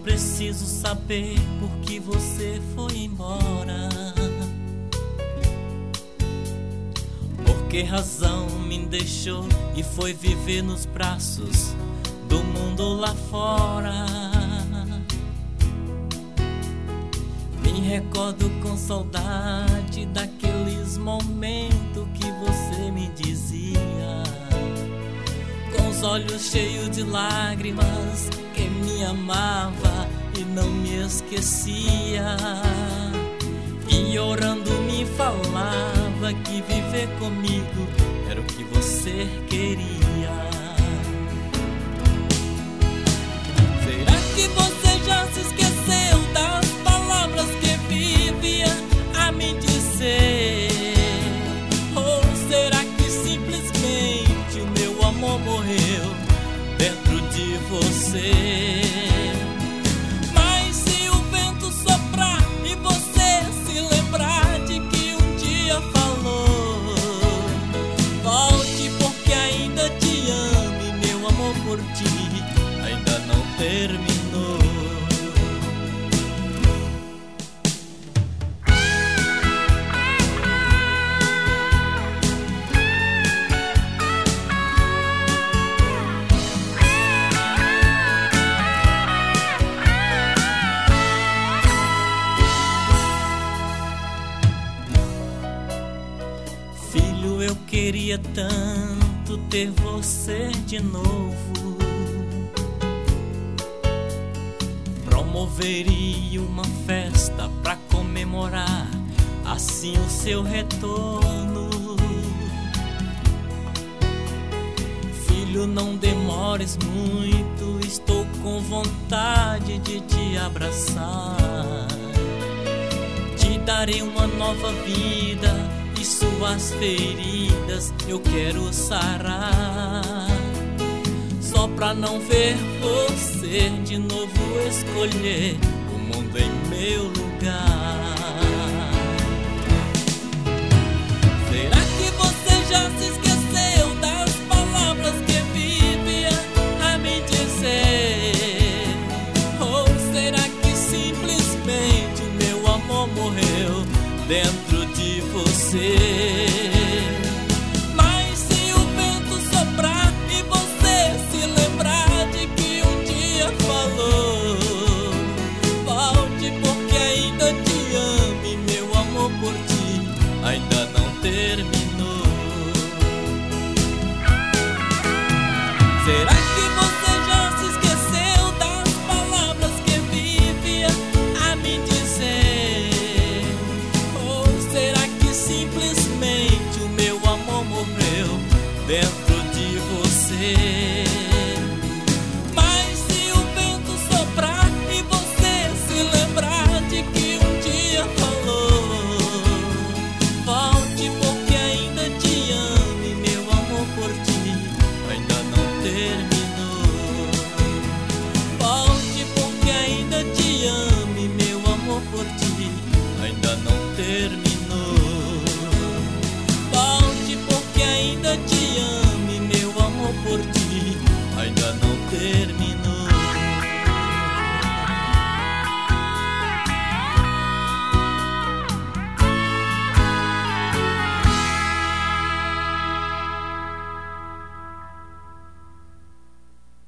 preciso saber por que você foi embora. Por que razão me deixou e foi viver nos braços do mundo lá fora? Me recordo com saudade daqueles momentos que você me dizia, com os olhos cheios de lágrimas, que me amava e não me esquecia. E orando me falava que viver comigo era o que você queria. Será que você já se esqueceu das palavras que vivia a me dizer? Ou será que simplesmente o meu amor morreu dentro de você? Mas se o vento soprar e você se lembrar de que um dia falou, volte porque ainda te amo e meu amor por ti ainda não terminou. Filho, eu queria tanto ter você de novo. Promoveria uma festa pra comemorar assim o seu retorno. Filho, não demores muito, estou com vontade de te abraçar. Te darei uma nova vida e suas feridas eu quero sarar. Só pra não ver você de novo escolher o mundo em meu lugar. Será que você já se esqueceu das palavras que vivia a me dizer? Ou será que simplesmente o meu amor morreu dentro